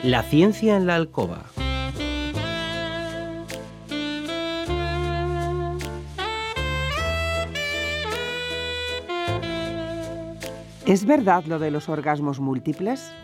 La ciencia en la alcoba. ¿Es verdad lo de los orgasmos múltiples?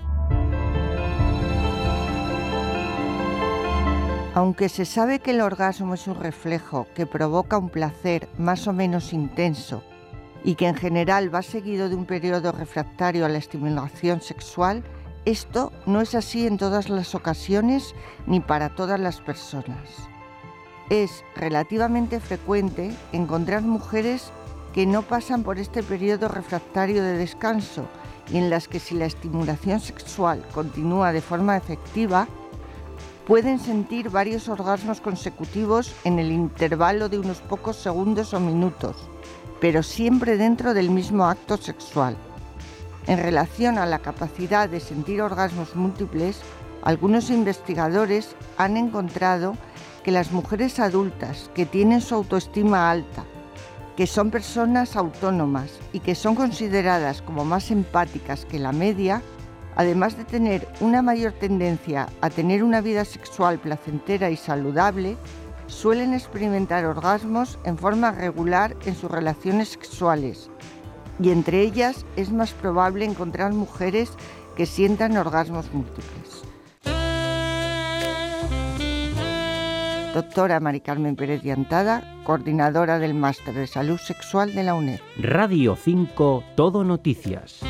Aunque se sabe que el orgasmo es un reflejo que provoca un placer más o menos intenso y que en general va seguido de un periodo refractario a la estimulación sexual, esto no es así en todas las ocasiones ni para todas las personas. Es relativamente frecuente encontrar mujeres que no pasan por este periodo refractario de descanso y en las que si la estimulación sexual continúa de forma efectiva, pueden sentir varios orgasmos consecutivos en el intervalo de unos pocos segundos o minutos, pero siempre dentro del mismo acto sexual. En relación a la capacidad de sentir orgasmos múltiples, algunos investigadores han encontrado que las mujeres adultas que tienen su autoestima alta, que son personas autónomas y que son consideradas como más empáticas que la media, además de tener una mayor tendencia a tener una vida sexual placentera y saludable, suelen experimentar orgasmos en forma regular en sus relaciones sexuales, y entre ellas es más probable encontrar mujeres que sientan orgasmos múltiples. Doctora Mari Carmen Pérez Llantada, coordinadora del Máster de Salud Sexual de la UNED. Radio 5, Todo Noticias.